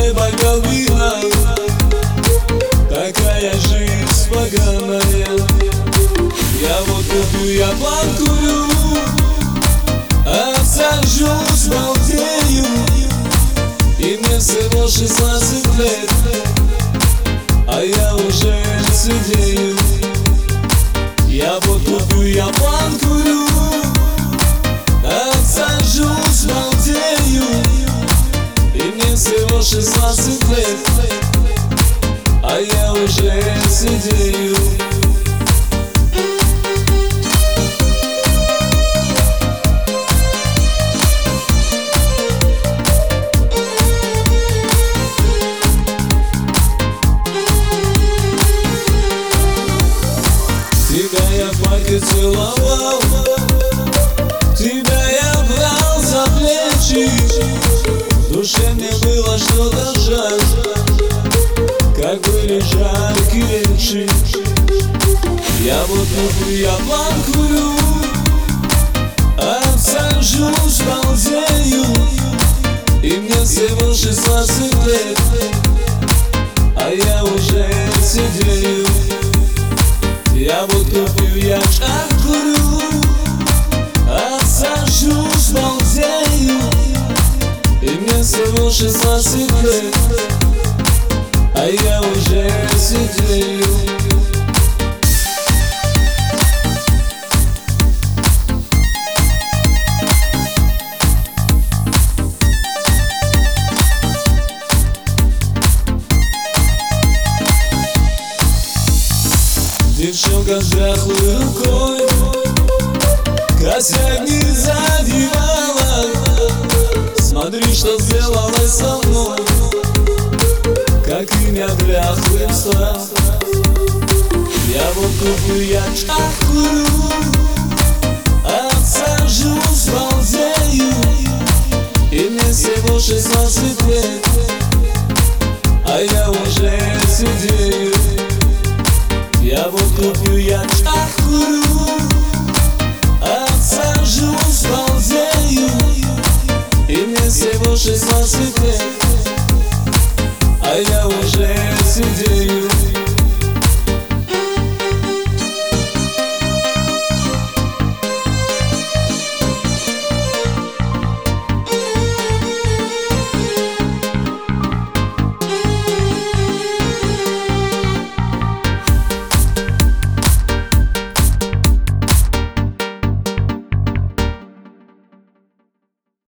моей бокал вина. Такая жизнь поганая. Я водку пью, я планкую, обсажусь, балдею, и мне всего 16 лет, а я уже сидею. Я водку пью, я планкую, обсажусь, балдею, и мне всего 16 лет, а я уже сидею. Тебя я в парке целовал, тебя я брал за плечи. В душе мне было что-то жаль, как были жаркие речи. Я водку пью, я планкую, обсажусь, балдею, и мне всего 16 лет, а я уже сидею. Я водку пью, я курю, обсажусь, балдею, и мне всего 16 лет, а я уже сидею. Девчонка с дряхлой рукой косяк не задевала. Смотри, что сделалось со мной, как имя дряхлым стал. Я водку пью, я курю, обсажусь, балдею, и мне всего 16 лет,